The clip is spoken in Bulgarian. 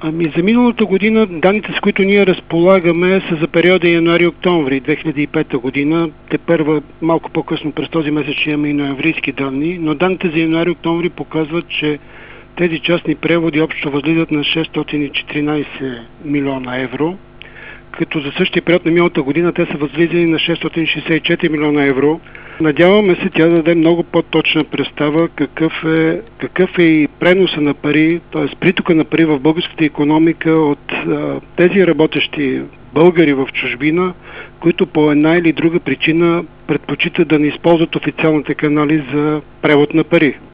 За миналата година данните, с които ние разполагаме, са за периода януари-октомври 2005 година. Тепърва малко по-късно през този месец ще имаме и ноемврийски данни, но данните за януари-октомври показват, че тези частни преводи общо възлизат на 614 милиона евро, като за същия период на миналата година те са възлизали на 664 милиона евро. Надяваме се тя да даде много по-точна представа какъв е и преноса на пари, т.е. притока на пари в българската икономика от тези работещи българи в чужбина, които по една или друга причина предпочитат да не използват официалните канали за превод на пари.